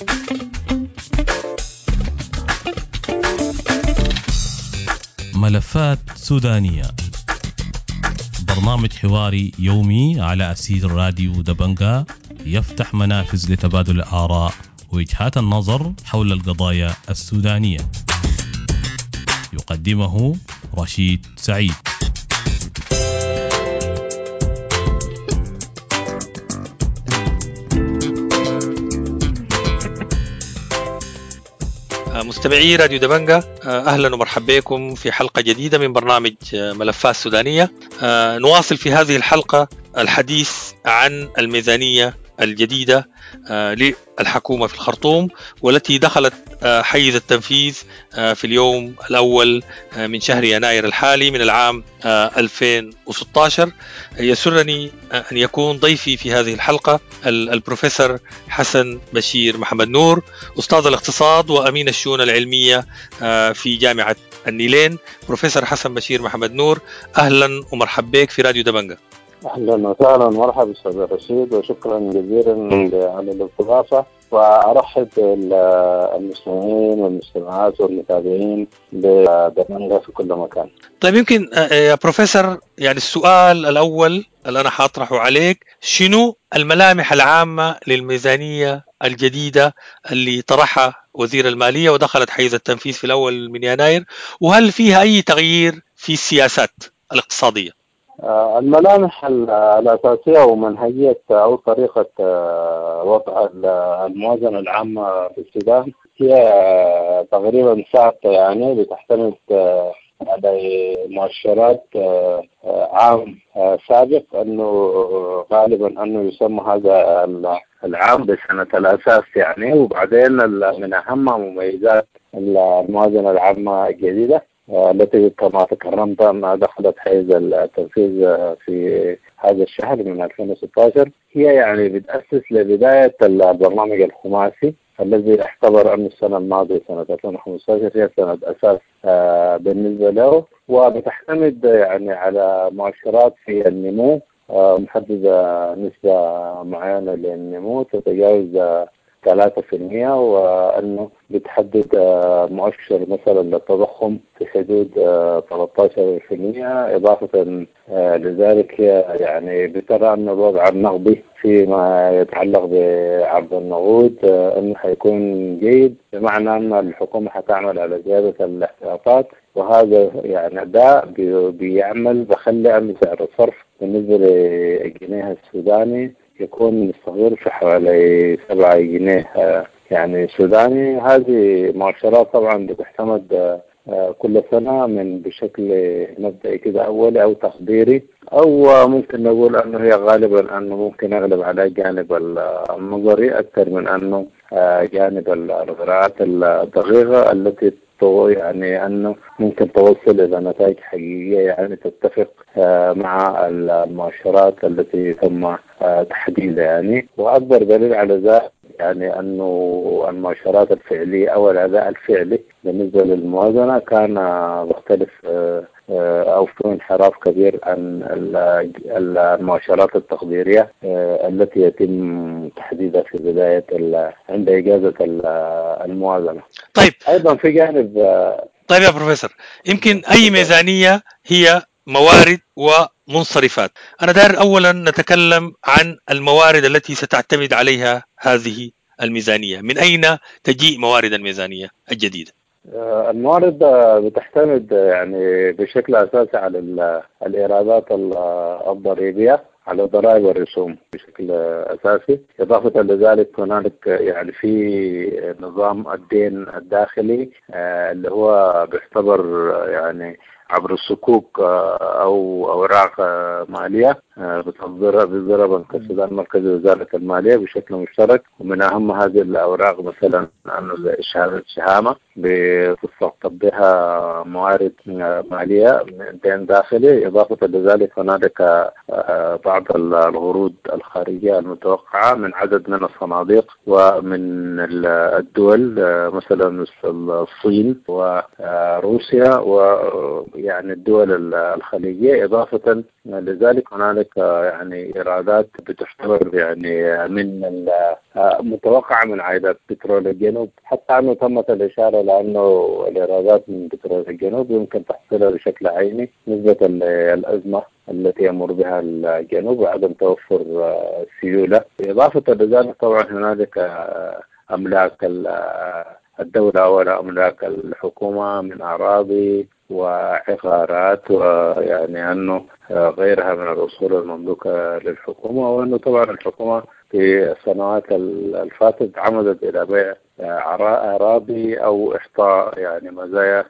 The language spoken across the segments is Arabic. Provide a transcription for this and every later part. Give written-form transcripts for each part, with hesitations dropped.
ملفات سودانية، برنامج حواري يومي على أسير راديو دبنجة يفتح منافذ لتبادل الآراء ووجهات النظر حول القضايا السودانية. يقدمه رشيد سعيد. مستمعي راديو دبنجة، أهلا ومرحبا بكم في حلقة جديدة من برنامج ملفات سودانية. نواصل في هذه الحلقة الحديث عن الميزانية الجديدة للحكومة في الخرطوم، والتي دخلت حيز التنفيذ في اليوم الأول من شهر يناير الحالي من العام 2016. يسرني أن يكون ضيفي في هذه الحلقة البروفيسور حسن بشير محمد نور، أستاذ الاقتصاد وأمين الشؤون العلمية في جامعة النيلين. بروفيسور حسن بشير محمد نور، أهلا ومرحبا بك في راديو دبنجة. أهلا وسهلا ومرحبا أستاذ رشيد، وشكرا جزيلا على الاستضافة، وأرحب بالمستمعين والمستمعات والمتابعين بدبنجة في كل مكان. طيب، يمكن يا بروفيسور يعني السؤال الأول اللي أنا حاطرحه عليك، شنو الملامح العامة للميزانية الجديدة اللي طرحها وزير المالية ودخلت حيز التنفيذ في الأول من يناير، وهل فيها أي تغيير في السياسات الاقتصادية؟ الملامح الأساسية ومنهجية أو طريقة وضع الموازنة العامة في السودان هي تقريبا ثابتة، يعني بتعتمد على مؤشرات عام سابق، أنه غالبا أنه يسمى هذا العام بسنة الأساس يعني. وبعدين من أهم مميزات الموازنة العامة الجديدة التي كما تكرمت أنها دخلت حيز التنفيذ في هذا الشهر من 2016 هي يعني بتأسس لبداية البرنامج الخماسي الذي اعتبر أن السنة الماضية سنة 2015 هي سنة أساس بالنسبة له، وبتعتمد يعني على مؤشرات في النمو محددة نسبة معينة للنمو تتجاوز 3%، وأنه بتحدد مؤشر مثلا للتضخم في حدود 13%. إضافة لذلك يعني بترى أن الوضع النقدي فيما يتعلق بعرض النقود أنه حيكون جيد، بمعنى أن الحكومة حتعمل على زيادة الاحتياطات، وهذا يعني ده بيعمل بخلي أن سعر الصرف بالنسبة للجنيه السوداني يكون مستقر في حوالي 7 جنيه يعني سوداني. هذه مؤشرات طبعا بتعتمد كل سنة من بشكل مبدئي كده أولي أو تقديري، أو ممكن نقول أنه هي غالبا أنه ممكن أغلب على جانب النظري أكثر من أنه جانب القراءات الدقيقة التي يعني أنه ممكن توصل إلى نتائج حقيقية يعني تتفق مع المؤشرات التي تم تحديدها يعني. وأكبر دليل على ذلك يعني أنه المؤشرات الفعلية أو الأداء الفعلي بالنسبة للموازنة كان مختلف أو في انحراف كبير عن المؤشرات التقديرية التي يتم تحديدها في بداية عند إجازة الموازنة. طيب، أيضا في جانب طيب يا بروفيسور، يمكن أي ميزانية هي موارد ومنصرفات. أنا داير أولا نتكلم عن الموارد التي ستعتمد عليها هذه الميزانية. من أين تجيء موارد الميزانية الجديدة؟ الموارد بتعتمد يعني بشكل أساسي على الإيرادات الضريبية، على الضرائب والرسوم بشكل أساسي. إضافة لذلك هنالك يعني في نظام الدين الداخلي اللي هو بيعتبر يعني عبر الصكوك أو أوراق مالية بتصدرها بنك السودان المركزي ووزارة المالية بشكل مشترك. ومن أهم هذه الأوراق مثلا أنه شهادة شهامة بتستقطب بها موارد مالية من دين داخلي. إضافة لذلك هنالك بعض العروض الخارجية المتوقعة من عدد من الصناديق ومن الدول مثلا الصين وروسيا ويعني الدول الخليجية. إضافة لذلك هنالك هنالك يعني إيرادات بتعتبر يعني من متوقعة من عائدات بترول الجنوب، حتى أنه تمت الإشارة لأنه الإيرادات من بترول الجنوب يمكن تحصيلها بشكل عيني نسبة للأزمة التي يمر بها الجنوب وعدم توفر سيولة. إضافة لذلك طبعا هنالك أملاك الدولة ولا أملاك الحكومة من أراضي وعقارات، ويعني أنه غيرها من الأصول المملوكة للحكومة، وأنه طبعا الحكومة في السنوات الفاتت عمدت إلى بيع أراضي أو إحصاء يعني مزايا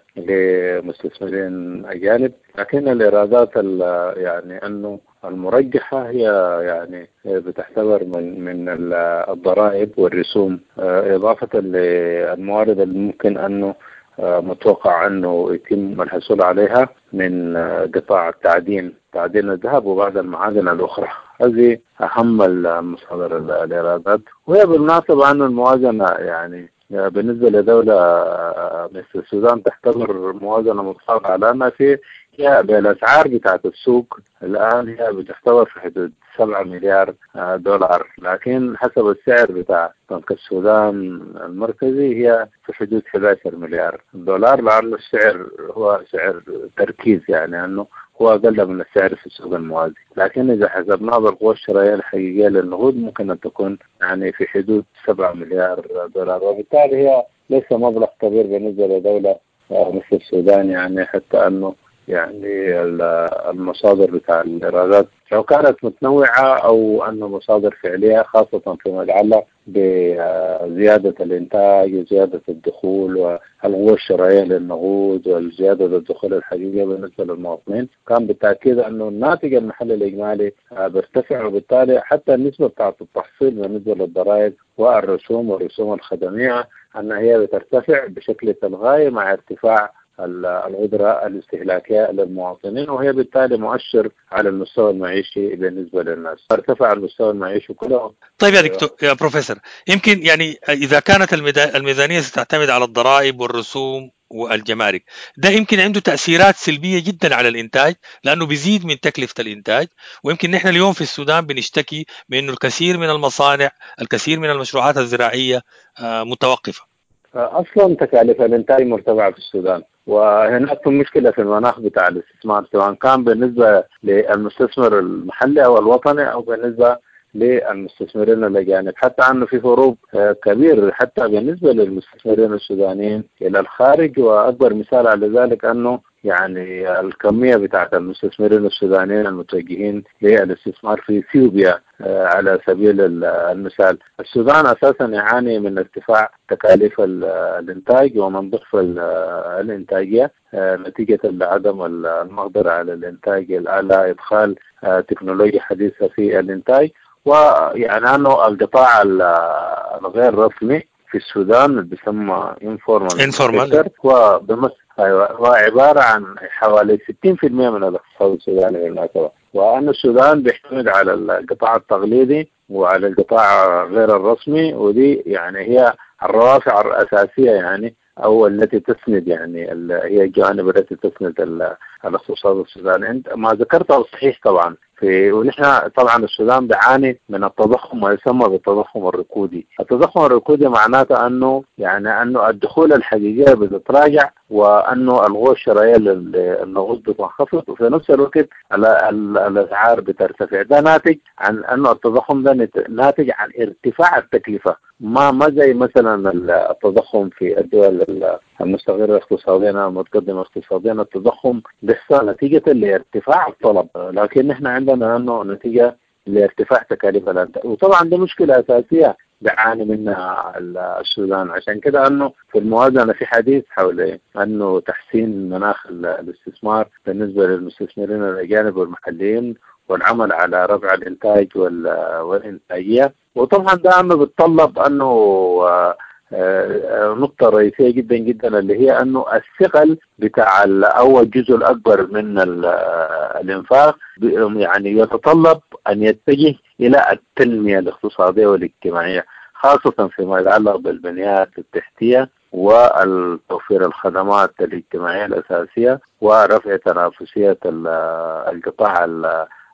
لمستثمرين أجانب. لكن الإيرادات يعني أنه المرجحة هي يعني بتعتبر من الضرائب والرسوم، إضافة للموارد اللي ممكن أنه متوقع أنه يتم الحصول عليها من قطاع تعدين الذهب وبعض المعادن الأخرى. هذه أهم المصادر الإيرادات. وهي بالمناسبة أن الموازنة يعني بالنسبة لدولة مثل السودان تعتبر موازنة متفاقة، لأن هي بالأسعار بتاعت السوق الآن هي بتعتبر في حدود 7 مليار دولار، لكن حسب السعر بتاع بنك السودان المركزي هي في حدود 11 مليار دولار، لأن السعر هو سعر تركيز يعني أنه هو أقل من السعر في السوق الموازي. لكن إذا حسبناه بالقوة الشرائية الحقيقية للنقود ممكن أن تكون يعني في حدود 7 مليار دولار، وبالتالي هي ليس مبلغ كبير بالنسبة لدولة مثل السودان، يعني حتى أنه يعني المصادر بتاع الإيرادات لو كانت متنوعة أو أنه مصادر فعلية، خاصة فيما يتعلق بزيادة الإنتاج وزيادة الدخول والقوة الشرائية للنقود وزيادة الدخول الحقيقية بالنسبة للمواطنين، كان بالتأكيد أنه الناتج المحلي الإجمالي بيرتفع، وبالتالي حتى النسبة بتاعت التحصيل بالنسبة للضرائب والرسوم والرسوم الخدمية أن هي بترتفع بشكل تلغائي مع ارتفاع القدرة الاستهلاكية للمواطنين، وهي بالتالي مؤشر على المستوى المعيشي بالنسبة للناس. ارتفع المستوى المعيشي كله. طيب يا دكتور يا بروفيسور، يمكن يعني إذا كانت الميزانية ستعتمد على الضرائب والرسوم والجمارك، ده يمكن عنده تأثيرات سلبية جدا على الإنتاج، لأنه بيزيد من تكلفة الإنتاج. ويمكن نحن اليوم في السودان بنشتكي من أنه الكثير من المصانع، الكثير من المشروعات الزراعية متوقفة. أصلا تكاليف الإنتاج مرتفعة في السودان، وهناك مشكلة في المناخ بتاع الاستثمار، سواء كان بالنسبة للمستثمر المحلي أو الوطني أو بالنسبة للمستثمرين الأجانب، حتى أنه في هروب كبير حتى بالنسبة للمستثمرين السودانيين إلى الخارج. وأكبر مثال على ذلك أنه يعني الكمية بتاعت المستثمرين السودانيين المتوجهين للاستثمار في اثيوبيا على سبيل المثال. السودان أساسا يعاني من ارتفاع تكاليف الإنتاج ومن ضعف الإنتاجية نتيجة لعدم المقدرة على الإنتاج على إدخال تكنولوجيا حديثة في الإنتاج. ويعني أنه القطاع الغير رسمي في السودان بيسمى informal هو عبارة عن حوالي 60% من الاقتصاد السوداني بالمناسبة، وأن السودان بيعتمد على القطاع التقليدي وعلى القطاع غير الرسمي، ودي يعني هي الروافع الأساسية يعني أو التي تسند يعني هي الجوانب التي تسند الاقتصاد السوداني. أنت ما ذكرته صحيح طبعا. ونحن طبعا السودان بيعاني من التضخم ويسمى بالتضخم الركودي. التضخم الركودي معناته أنه يعني أنه الدخول الحقيقية بتتراجع، وأنه القوة الشرائية للنقود بتنخفض، وفي نفس الوقت الأسعار بترتفع. ده ناتج عن أنه التضخم ده ناتج عن ارتفاع التكلفة، ما زي مثلا التضخم في الدول المستقرة اقتصاديا المتقدمة اقتصاديا. التضخم بيحصل نتيجة لارتفاع الطلب، لكن نحن عندنا أنه نتيجة لارتفاع تكاليف الإنتاج، وطبعا دي مشكلة أساسية بيعاني منها السودان. عشان كده أنه في الموازنة في حديث حول أنه تحسين مناخ الاستثمار بالنسبة للمستثمرين الأجانب والمحليين، والعمل على رفع الإنتاج والإنتاجية. وطبعا ده أنه بتطلب أنه نقطة رئيسية جدا جدا اللي هي أنه الثقل بتاع أو الجزء الأكبر من الإنفاق يعني يتطلب أن يتجه إلى التنمية الاقتصادية والاجتماعية، خاصة فيما يتعلق بالبنيات التحتية والتوفير الخدمات الاجتماعية الأساسية ورفع تنافسية القطاع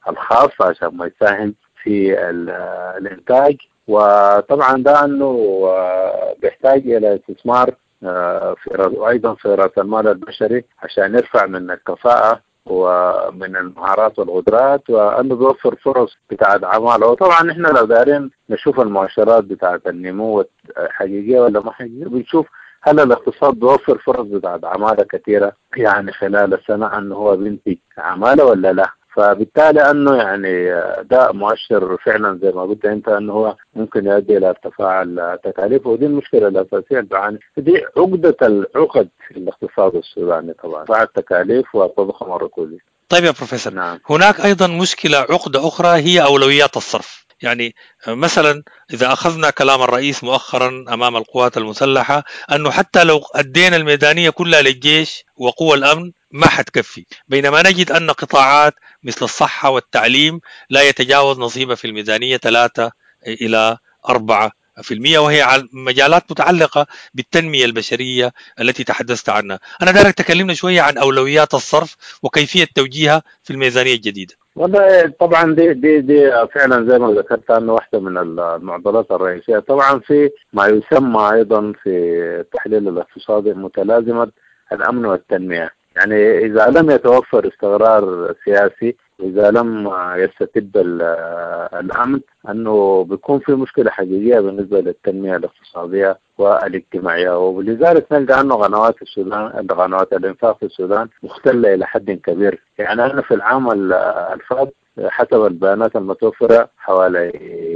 الخاص عشان ما يساهم في الإنتاج. وطبعا ده أنه بيحتاج إلى استثمار وأيضا في رأس المال البشري عشان يرفع من الكفاءة ومن المهارات والقدرات، وأنه بيوفر فرص بتاعت عمل. وطبعا إحنا لو دارين نشوف المؤشرات بتاعت النمو حقيقية ولا ما حقيقية، بنشوف هل الاقتصاد بيوفر فرص بتاعت عمالة كثيرة يعني خلال السنة، أنه هو بينتج عمالة ولا لا. فبالتالي أنه يعني ده مؤشر فعلا زي ما قلت أنت أنه هو ممكن يؤدي إلى ارتفاع التكاليف، ودي المشكلة الأساسية. يعني دي العقد في الاقتصاد السوداني طبعا، ارتفاع التكاليف والتضخم الركوزي. طيب يا بروفيسور، نعم. هناك أيضا مشكلة عقدة أخرى هي أولويات الصرف. يعني مثلا إذا أخذنا كلام الرئيس مؤخرا أمام القوات المسلحة أنه حتى لو أدينا الميدانية كلها للجيش وقوى الأمن ما حتكفي، بينما نجد أن قطاعات مثل الصحة والتعليم لا يتجاوز نصيبه في الميزانية 3 إلى 4%، وهي مجالات متعلقة بالتنمية البشرية التي تحدثت عنها. أنا دارك تكلمنا شوية عن أولويات الصرف وكيفية توجيهها في الميزانية الجديدة. والله طبعا دي فعلا زي ما ذكرت انه واحده من المعضلات الرئيسيه. طبعا في ما يسمى ايضا في التحليل الاقتصادي متلازمه الامن والتنميه. يعني اذا لم يتوفر استقرار سياسي، إذا لم يستتب الأمن، أنه بيكون في مشكلة حقيقية بالنسبة للتنمية الاقتصادية والاجتماعية. ولذلك نلقى أنه قنوات السودان، قنوات الإنفاق في السودان مختلة إلى حد كبير. يعني أنا في العام الفات حسب البيانات المتوفرة حوالي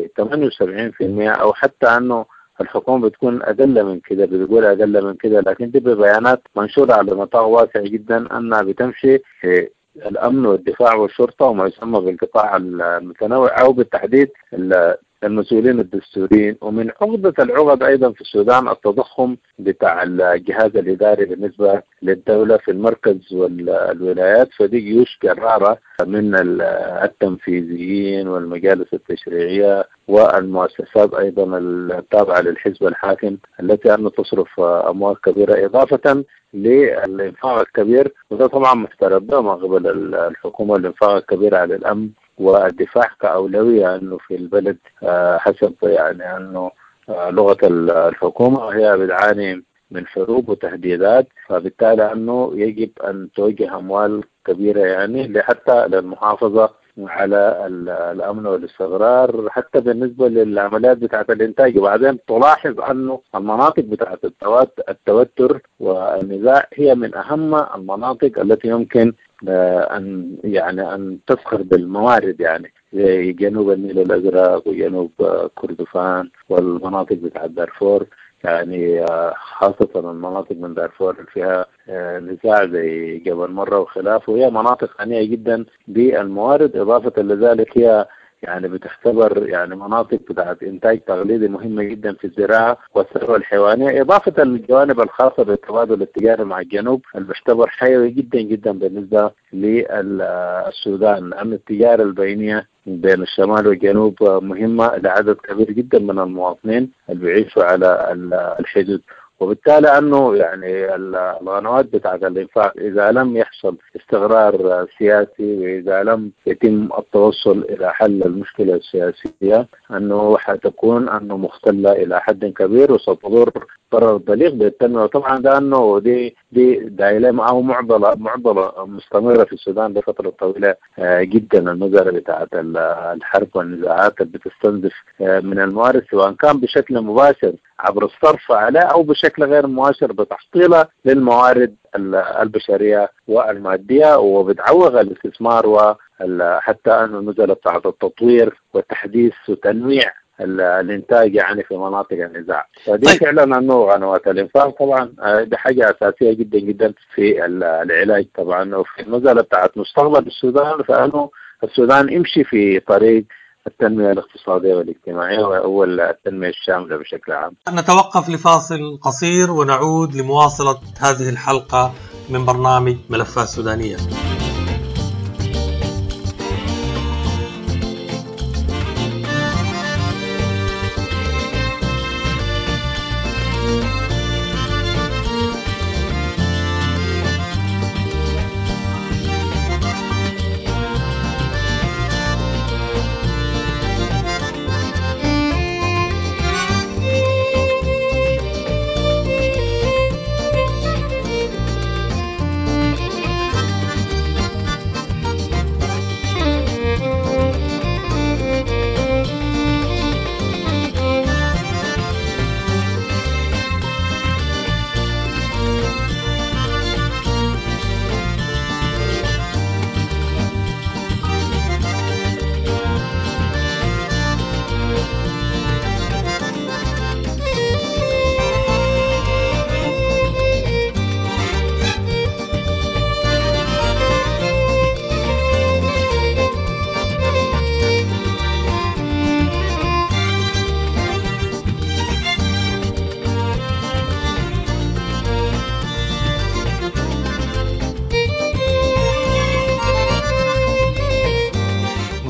78%، أو حتى أنه الحكومة بتكون أقل من كده، بتقول أقل من كده، لكن دي ببيانات منشورة على نطاق واسع جدا أنها بتمشي في الأمن والدفاع والشرطة وما يسمى بالقطاع المتنوع، أو بالتحديد المسؤولين الدستوريين. ومن عقدة العقد أيضا في السودان التضخم بتاع الجهاز الإداري بالنسبة للدولة في المركز والولايات، فدي جيوش جرارة من التنفيذيين والمجالس التشريعية والمؤسسات أيضا التابعة للحزب الحاكم، التي أن تصرف أموال كبيرة إضافة للإنفاق الكبير. وده طبعا مفترض من قبل الحكومة، الإنفاق الكبير على الأمن والدفاع كأولوية أنه في البلد حسب يعني أنه لغة الحكومة هي بتعاني من حروب وتهديدات، فبالتالي أنه يجب أن توجه أموال كبيرة يعني حتى للمحافظة على الأمن والاستقرار، حتى بالنسبة للعمليات بتاعة الإنتاج. وبعدين تلاحظ أنه المناطق بتاعة التوتر والنزاع هي من أهم المناطق التي يمكن أن تفخر بالموارد، يعني زي جنوب النيل الأزرق وجنوب كردفان والمناطق بتاعة دارفور. يعني خاصة المناطق من دارفور فيها نزاع زي جبل مرة وخلافه، وهي مناطق غنية جدا بالموارد. إضافة لذلك هي يعني بتعتبر يعني مناطق بتاعت إنتاج تقليدي مهمة جدا في الزراعة والثروة الحيوانية، إضافة للجوانب الخاصة بالتبادل التجاري مع الجنوب اللي بيعتبر حيوي جدا جدا بالنسبة للسودان، لأن التجارة البينية بين الشمال والجنوب مهمة لعدد كبير جدا من المواطنين اللي بيعيشوا على الحدود. وبالتالي أنه يعني القنوات بتاعة الإنفاق إذا لم يحصل استقرار سياسي، وإذا لم يتم التوصل إلى حل المشكلة السياسية، أنه حتكون أنه مختلة إلى حد كبير وستضر ضرر بليغ بالتنمية. وطبعا ده أنه دي دايلما أو معضلة مستمرة في السودان لفترة طويلة جدا. المسألة بتاعة الحرب والنزاعات اللي بتستنزف من الموارد، سواء كان بشكل مباشر عبر الصرف عليه أو بشكل غير مباشر بتحصيله للموارد البشرية والمادية، وبتعوغ الاستثمار وحتى أن المسألة بتاعة التطوير والتحديث وتنويع الانتاج يعني في مناطق النزاع. فدي طيب. فعلا انه قنوات الانفاق طبعا دي حاجه اساسيه جدا جدا في العلاج طبعا. وفي المساله بتاعت مستقبل السودان، فانه السودان يمشي في طريق التنميه الاقتصاديه والاجتماعيه والتنميه الشامله بشكل عام. نتوقف لفاصل قصير ونعود لمواصله هذه الحلقه من برنامج ملفات سودانيه.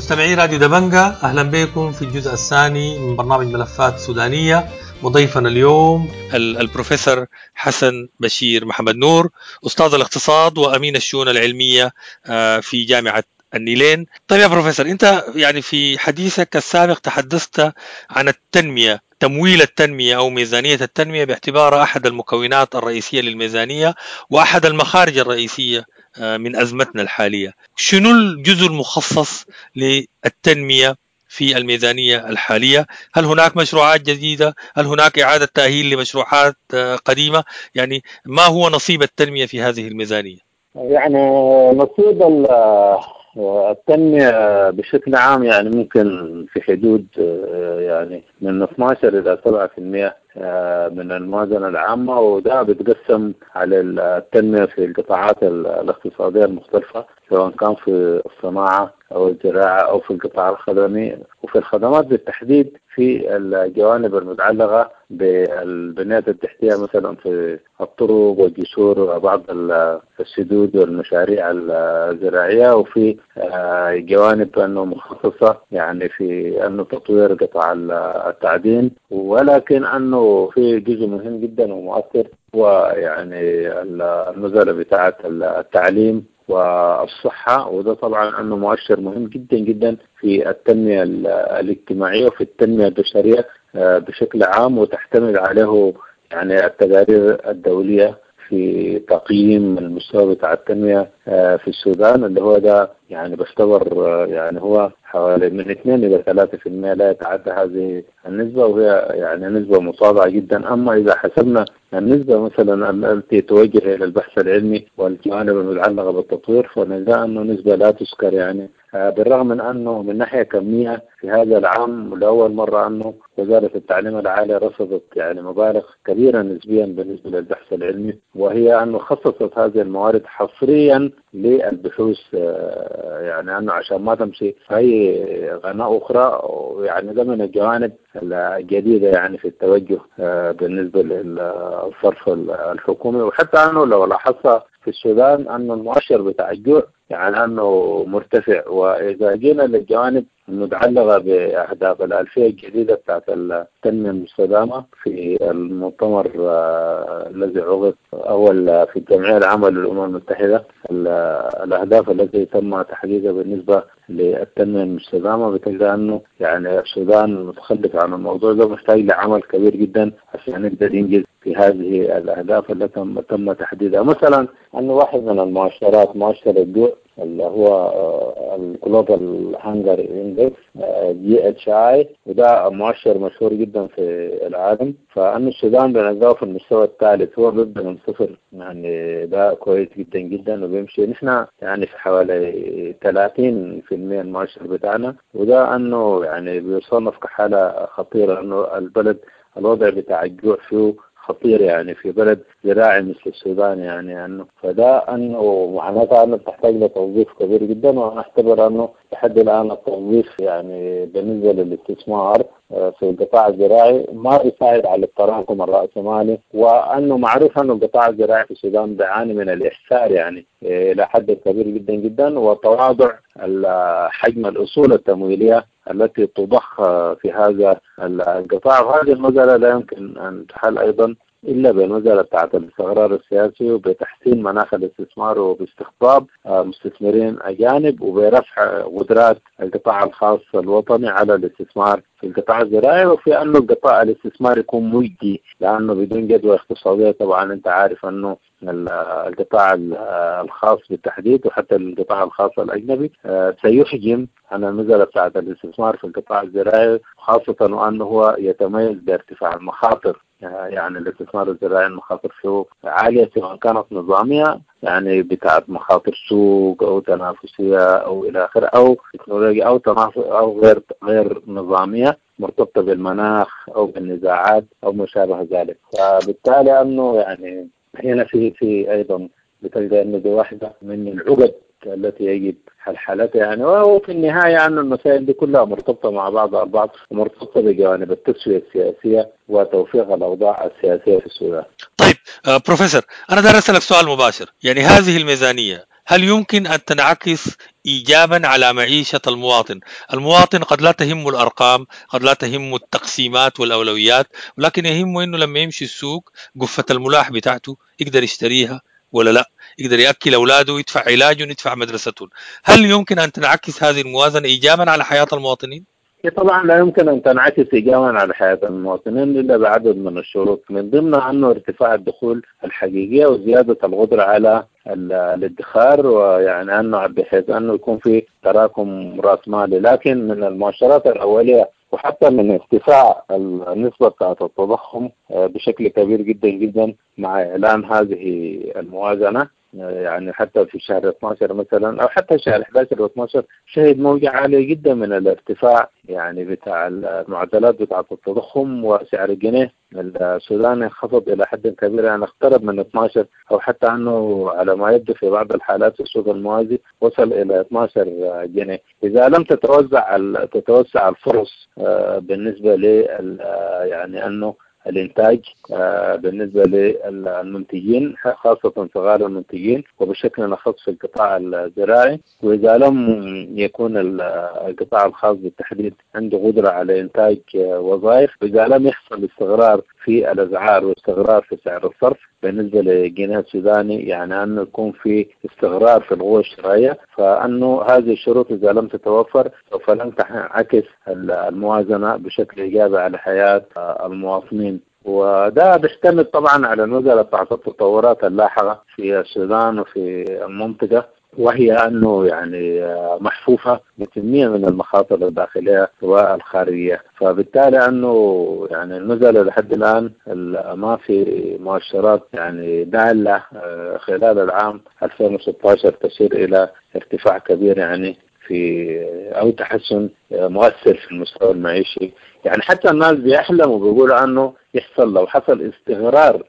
مستمعي راديو دبنجة، أهلا بكم في الجزء الثاني من برنامج ملفات سودانية. وضيفنا اليوم البروفيسور حسن بشير محمد نور، أستاذ الاقتصاد وأمين الشؤون العلمية في جامعة النيلين. طيب يا بروفيسور، أنت يعني في حديثك السابق تحدثت عن التنمية، تمويل التنمية أو ميزانية التنمية باعتبارها أحد المكونات الرئيسية للميزانية وأحد المخارج الرئيسية من أزمتنا الحالية. شنو الجزء المخصص للتنمية في الميزانية الحالية؟ هل هناك مشروعات جديدة؟ هل هناك إعادة تأهيل لمشروعات قديمة؟ يعني ما هو نصيب التنمية في هذه الميزانية؟ يعني نصيب التنمية بشكل عام يعني ممكن في حدود يعني من 12 إلى 7% من الموازنة العامة، وده بيتقسم على التنمية في القطاعات الاقتصادية المختلفة، سواء كان في الصناعة أو الزراعة أو في القطاع الخدمي، وفي الخدمات بالتحديد في الجوانب المتعلقة بالبنيات التحتية، مثلا في الطرق والجسور وبعض السدود والمشاريع الزراعية، وفي جوانب أنه مخصصة يعني في أنه تطوير قطاع التعدين. ولكن أنه في جزء مهم جدا ومؤثر ويعني المسألة بتاعة التعليم والصحة، وده طبعا أنه مؤشر مهم جدا جدا في التنمية الاجتماعية وفي التنمية البشرية بشكل عام، وتحتمل عليه يعني التقارير الدولية في تقييم المستوى بتاع التنمية في السودان، اللي هو ده يعني بيعتبر يعني هو حوالي من 2 إلى 3%، لا يتعدى هذه النسبة، وهي يعني نسبة متواضعة جدا. أما إذا حسبنا النسبة مثلا التي توجه إلى البحث العلمي والجوانب المتعلقة بالتطوير، فنجد أنه نسبة لا تذكر يعني، بالرغم من أنه من ناحية كمية في هذا العام لأول مرة أنه وزارة التعليم العالي رصدت يعني مبالغ كبيرة نسبيا بالنسبة للبحث العلمي، وهي أنه خصصت هذه الموارد حصريا للبحوث، يعني أنه عشان ما تمشي في أي قناة أخرى. يعني ده من الجوانب الجديدة يعني في التوجه بالنسبة للصرف الحكومي. وحتى أنه لو لاحظت في السودان أنه المؤشر بتاع الجوع يعني أنه مرتفع، وإذا جينا للجوانب المتعلقة بأهداف الألفية الجديدة بتاعت التنمية المستدامة في المؤتمر الذي عقد أول في الجمعية العامة للأمم المتحدة، الأهداف التي تم تحديدها بالنسبة للتنمية المستدامة، بتجد أنه يعني السودان متخلف عن الموضوع ده، محتاج لعمل كبير جدا عشان نقدر ننجز في هذه الأهداف التي تم تحديدها. مثلا أنه واحد من المؤشرات مؤشر الجوع اللي هو الجلوبال هانجر اندكس GHI، وده مؤشر مشهور جدا في العالم. فأن السودان بنلقاه في المستوى الثالث، هو بيبدأ من صفر، يعني ده كويس جدا جدا، وبيمشي نحن يعني في حوالي 30% المؤشر بتاعنا، وده أنه يعني بيصنف كحالة خطيرة، أنه البلد الوضع بتاع الجوع فيه خطير يعني في بلد زراعي مثل السودان، يعني أنه فده أنه معناتها أنه تحتاج لتوظيف كبير جدا. وأنا أعتبر أنه لحد الآن التوظيف يعني بالنسبة للاستثمار في القطاع الزراعي ما يساعد على التراكم الرأسمالي، وأنه معروف أنه القطاع الزراعي في السودان بيعاني من الإحسار يعني إلى حد كبير جدا جدا، وتواضع حجم الأصول التمويلية التي تضخ في هذا القطاع. وهذه المسألة لا يمكن أن تحل أيضا إلا بالمسألة بتاعت الاستقرار السياسي، وبتحسين مناخ الاستثمار، وباستقطاب مستثمرين أجانب، وبرفع قدرات القطاع الخاص الوطني على الاستثمار في القطاع الزراعي، وفي أنه القطاع الاستثمار يكون مجدي، لأنه بدون جدوى اقتصادية طبعا أنت عارف أنه القطاع الخاص بالتحديد وحتى القطاع الخاص الأجنبي سيحجم عن المسألة بتاعت الاستثمار في القطاع الزراعي، خاصة وأنه هو يتميز بارتفاع المخاطر. يعني الاستثمار الزراعي المخاطر فيه عالية، سواء كانت نظامية يعني بتاعت مخاطر سوق أو تنافسية أو إلى آخره، أو تكنولوجيا أو أو غير نظامية مرتبطة بالمناخ أو بالنزاعات أو ما شابه ذلك. فبالتالي أنه يعني هنا في أيضا بتلقى أنه دي واحدة من العقد التي يجب حلحلتها يعني. وفي النهاية أن المسائل دي كلها مرتبطة مع بعضها البعض، ومرتبطة بجوانب التسوية السياسية وتوفيق الأوضاع السياسية في السودان. طيب بروفيسور، أنا داير أسألك سؤال مباشر. يعني هذه الميزانية هل يمكن أن تنعكس إيجابا على معيشة المواطن؟ المواطن قد لا تهمه الأرقام، قد لا تهمه التقسيمات والأولويات، ولكن يهمه أنه لما يمشي السوق قفة الملاح بتاعته يقدر يشتريها ولا لا، يقدر يأكل أولاده، يدفع علاجهم، يدفع مدرستهم. هل يمكن أن تنعكس هذه الموازنة إيجابا على حياة المواطنين؟ هي طبعا لا يمكن أن تنعكس إيجابا على حياة المواطنين إلا بعدد من الشروط، من ضمنها أنه ارتفاع الدخول الحقيقية وزيادة القدرة على الادخار، ويعني أنه بحيث أنه يكون في تراكم رأس مالي. لكن من المؤشرات الأولية وحتى من ارتفاع النسبة بتاعت التضخم بشكل كبير جدا جدا مع إعلان هذه الموازنة، يعني حتى في شهر 12 مثلا أو حتى شهر 11 و12 شهد موجة عالية جدا من الارتفاع يعني بتاع المعدلات بتاعة التضخم، وسعر الجنيه السوداني انخفض إلى حد كبير، يعني اقترب من 12 أو حتى أنه على ما يبدو في بعض الحالات في السوق الموازي وصل إلى 12 جنيه. إذا لم تتوسع الفرص بالنسبة ل يعني أنه الإنتاج بالنسبة للمنتجين خاصة صغار المنتجين وبشكل أخص في القطاع الزراعي، وإذا لم يكون القطاع الخاص بالتحديد عنده قدرة على إنتاج وظائف، وإذا لم يحصل استقرار في الأسعار واستقرار في سعر الصرف بالنسبة للجنيه السوداني، يعني أنه يكون في استقرار في القوة الشرائية، فأنه هذه الشروط إذا لم تتوفر سوف لن تنعكس الموازنة بشكل إيجابي على حياة المواطنين. وده بيعتمد طبعا على النزلة بتاعت التطورات اللاحقة في السودان وفي المنطقة، وهي أنه يعني محفوفة بكمية من المخاطر الداخلية والخارجية، فبالتالي أنه يعني النزلة لحد الآن ما في مؤشرات يعني دالة خلال العام 2016 تشير إلى ارتفاع كبير يعني في أو تحسن مؤثر في المستوى المعيشي. يعني حتى الناس بيحلموا وبيقولوا أنه يحصل لو حصل استقرار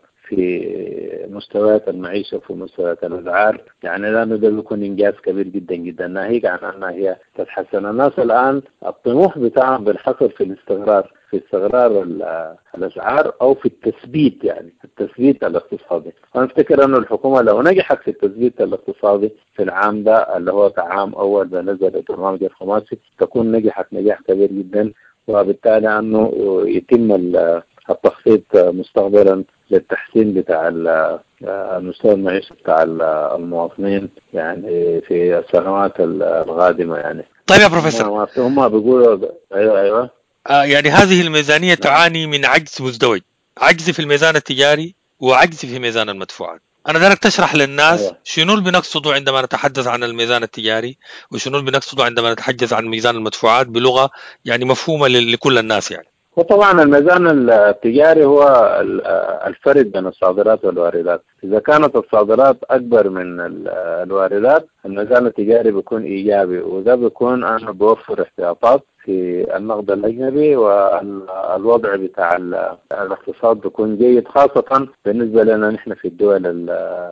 في مستويات المعيشة وفي مستويات الأسعار، يعني لأنه ده بيكون إنجاز كبير جدا جدا، ناهيك عن أنها هي تتحسن. الناس الآن الطموح بتاعهم بالحصل في الاستقرار، في استقرار الأسعار أو في التثبيت، يعني التثبيت الاقتصادي. أنا أفتكر أنه الحكومة لو نجحت في التثبيت الاقتصادي في العام ده اللي هو كعام أول بالنسبة للبرنامج الخماسي تكون نجحت نجاح كبير جدا، وبالتالي أنه يتم التخطيط مستقبلا للتحسين بتاع المستوى المعيشي بتاع المواطنين يعني في السنوات القادمة. يعني طيب يا بروفيسور، هم بيقولوا أيوة يعني هذه الميزانية تعاني من عجز مزدوج، عجز في الميزان التجاري وعجز في ميزان المدفوعات. أنا دارك تشرح للناس أيوة. شنو اللي بنقصده عندما نتحدث عن الميزان التجاري وشنو اللي بنقصده عندما نتحدث عن ميزان المدفوعات بلغة يعني مفهومة لكل الناس يعني. وطبعا الميزان التجاري هو الفرق بين الصادرات والواردات. إذا كانت الصادرات أكبر من الواردات الميزان التجاري بيكون إيجابي، وده بيكون أنه بيوفر احتياطات في النقد الأجنبي، والوضع بتاع الاقتصاد بيكون جيد خاصة بالنسبة لنا نحن في الدول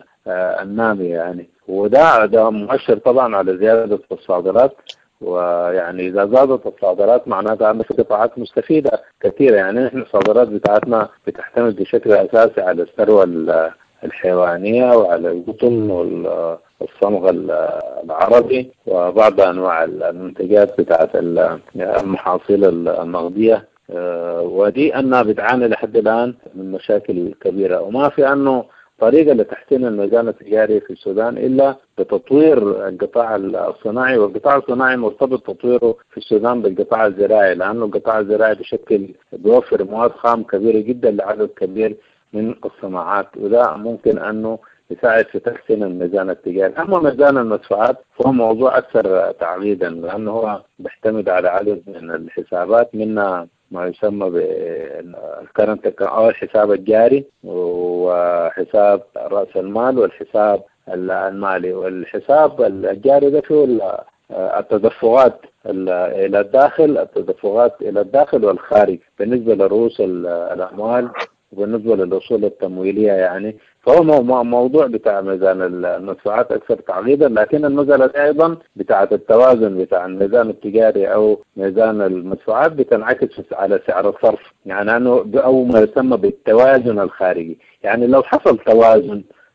النامية يعني. وده مؤشر طبعا على زيادة الصادرات، ويعني إذا زادت الصادرات معناتها أن في قطاعات مستفيدة كثيرة. يعني نحن الصادرات بتاعتنا بتعتمد بشكل أساسي على الثروة الحيوانية وعلى القطن والصمغ العربي وبعض أنواع المنتجات بتاعت المحاصيل النقدية، ودي أنها بتعاني لحد الآن من مشاكل كبيرة، وما في أنه طريقة لتحسين الميزان التجاري في السودان إلا بتطوير القطاع الصناعي، والقطاع الصناعي مرتبط تطويره في السودان بالقطاع الزراعي، لأنه القطاع الزراعي بشكل بيوفر مواد خام كبيرة جدا لعدد كبير من الصناعات، وده ممكن أنه يساعد في تحسين الميزان التجاري. أما ميزان المدفوعات فهو موضوع أكثر تعقيدا، لأنه هو بيعتمد على عدد من الحسابات، منها ما يسمى بالكرنت أو الحساب الجاري، وحساب رأس المال، والحساب المالي. والحساب الجاري ده فيه التدفقات إلى الداخل، التدفقات إلى الداخل والخارج بالنسبة لرؤوس الأموال وبالنسبة للأصول التمويلية يعني. فهو موضوع بتاع ميزان المدفوعات أكثر تعقيدا، لكن المسألة أيضا بتاعة التوازن بتاع الميزان التجاري أو ميزان المدفوعات بتنعكس على سعر الصرف، يعني أنه أو ما يسمى بالتوازن الخارجي. يعني لو حصل توازن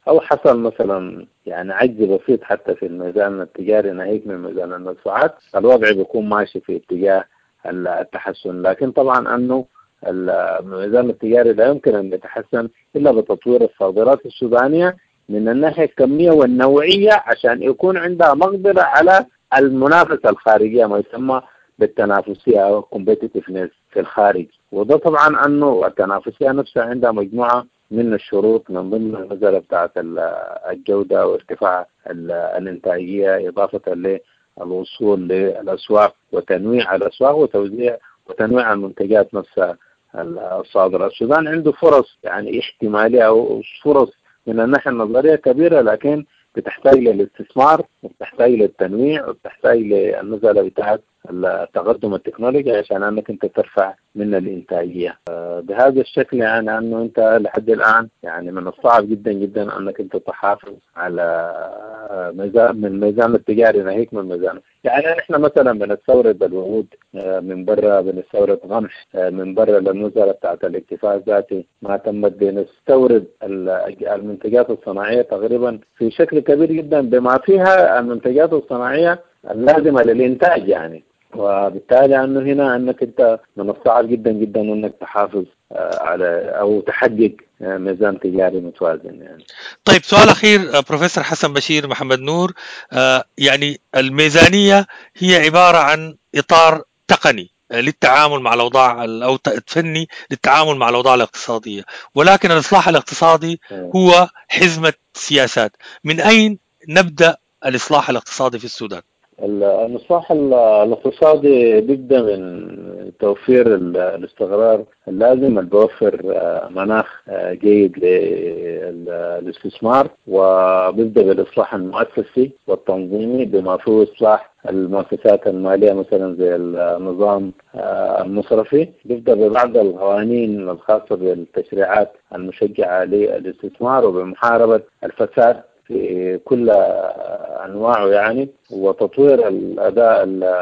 أو حصل مثلا يعني عجز بسيط حتى في الميزان التجاري ناهيك من ميزان المدفوعات، الوضع بيكون ماشي في اتجاه التحسن. لكن طبعا أنه الميزان التجاري لا يمكن أن يتحسن إلا بتطوير الصادرات السودانية من الناحية الكمية والنوعية عشان يكون عندها مقدرة على المنافسة الخارجية، ما يسمى بالتنافسية أو competitiveness في الخارج. وده طبعا أنه التنافسية نفسها عندها مجموعة من الشروط، من ضمن المسألة بتاعت الجودة وارتفاع الإنتاجية، إضافة للوصول للأسواق وتنويع الأسواق وتنويع المنتجات نفسها الصادرة. السودان عنده فرص يعني احتمالية أو فرص من الناحية النظرية كبيرة، لكن بتحتاج للاستثمار وبتحتاج للتنويع وبتحتاج للمسألة بتاعت التقدم التكنولوجي عشان انك انت ترفع من الانتاجيه. بهذا الشكل يعني انه انت لحد الان يعني من الصعب جدا جدا انك انت تحافظ على من الميزان التجاري ناهيك من الميزان. يعني نحن مثلا بنستورد الوقود من برا، بنستورد قمح من برا للنزله بتاعت الاكتفاء الذاتي ما تمت، بنستورد المنتجات الصناعيه تقريبا في شكل كبير جدا بما فيها المنتجات الصناعيه اللازمه للانتاج يعني. وبالتالي انه هنا انك انت من الصعب جدا جدا انك تحافظ على او تحقق ميزان تجاري متوازن يعني. طيب سؤال اخير بروفيسور حسن بشير محمد نور، يعني الميزانيه هي عباره عن اطار تقني للتعامل مع الاوضاع او فني للتعامل مع الاوضاع الاقتصاديه، ولكن الاصلاح الاقتصادي هو حزمه سياسات. من اين نبدا الاصلاح الاقتصادي في السودان؟ الإصلاح الاقتصادي بيبدأ من توفير الاستقرار اللازم، اللي بيوفر مناخ جيد للاستثمار، وبيبدأ بالإصلاح المؤسسي والتنظيمي بما فيه إصلاح المؤسسات المالية مثلا زي النظام المصرفي. بيبدأ ببعض القوانين الخاصة بالتشريعات المشجعة للاستثمار وبمحاربة الفساد في كل أنواعه يعني، وتطوير الأداء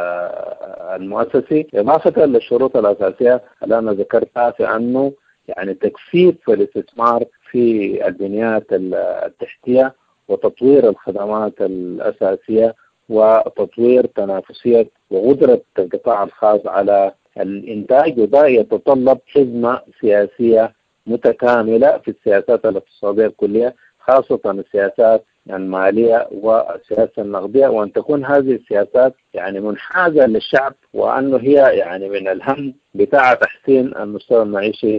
المؤسسي، إضافة للشروط الأساسية اللي أنا ذكرتها في أنه يعني تكثيف الاستثمار في البنيات التحتية وتطوير الخدمات الأساسية وتطوير تنافسية وقدرة القطاع الخاص على الإنتاج. وده يتطلب حزمة سياسية متكاملة في السياسات الاقتصادية الكلية، خاصة السياسات المالية والسياسة النقدية، وأن تكون هذه السياسات يعني منحازة للشعب، وأنه هي يعني من الهم بتاع تحسين المستوى المعيشي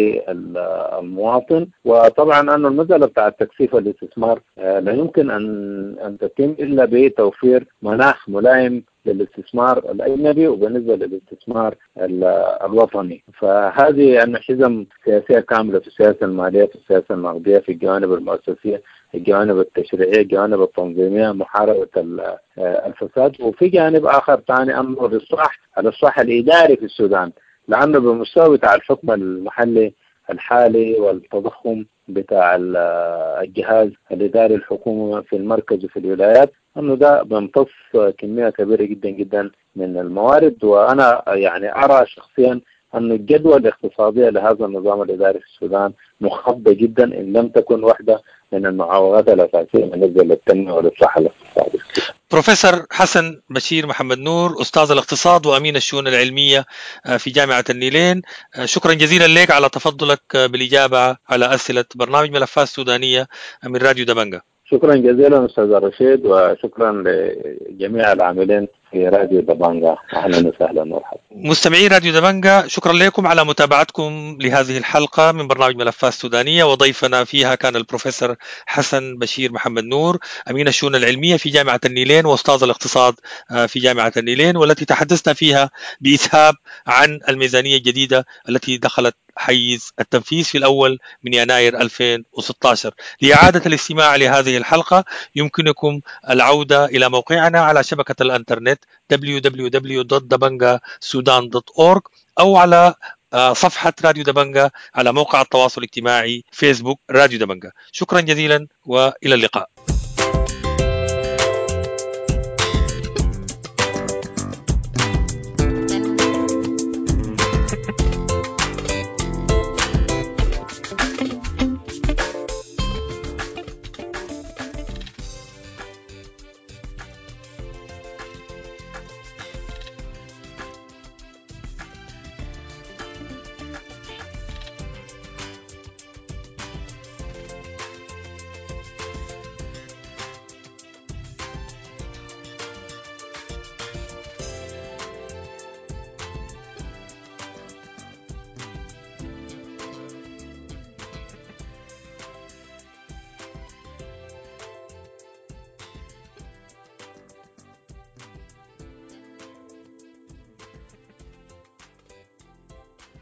للمواطن. وطبعا أن المسألة بتاع تكثيف الاستثمار لا يمكن أن تتم إلا بتوفير مناخ ملائم للاستثمار الأجنبي وبالنسبة للاستثمار الوطني. فهذه أن حزم سياسية كاملة في السياسة المالية، في السياسة النقدية، في الجوانب المؤسسية، الجوانب التشريعية، الجوانب التنظيمية، محاربة الفساد. وفي جانب آخر ثاني أمر الإصلاح الإداري في السودان، لأنه بمستوى بتاع الحكم المحلي الحالي والتضخم بتاع الجهاز الإداري الحكومي في المركز وفي الولايات، أنه ده بيمتص كمية كبيرة جدا جدا من الموارد. وأنا يعني أرى شخصيا أن الجدوى الاقتصادية لهذا النظام الإداري في السودان مخفضة جدا، إن لم تكن واحدة من المعوقات الأساسية بالنسبة للتنمية والإصلاح الاقتصادي. بروفيسور حسن بشير محمد نور، أستاذ الاقتصاد وأمين الشؤون العلمية في جامعة النيلين، شكرا جزيلا لك على تفضلك بالإجابة على أسئلة برنامج ملفات سودانية من راديو دبنجة. شكرا جزيلا أستاذ رشيد، وشكرا لجميع العاملين في راديو دبنجة. أهلا وسهلا ومرحبا. مستمعي راديو دبنجة، شكرا لكم على متابعتكم لهذه الحلقة من برنامج ملفات سودانية، وضيفنا فيها كان البروفيسور حسن بشير محمد نور، أمين الشؤون العلمية في جامعة النيلين وأستاذ الاقتصاد في جامعة النيلين، والتي تحدثنا فيها بإسهاب عن الميزانية الجديدة التي دخلت حيز التنفيذ في الأول من يناير 2016. لإعادة الاستماع لهذه الحلقة يمكنكم العودة إلى موقعنا على شبكة الإنترنت www.dabangasudan.org أو على صفحة راديو دبنجة على موقع التواصل الاجتماعي فيسبوك راديو دبنجة. شكرا جزيلا وإلى اللقاء.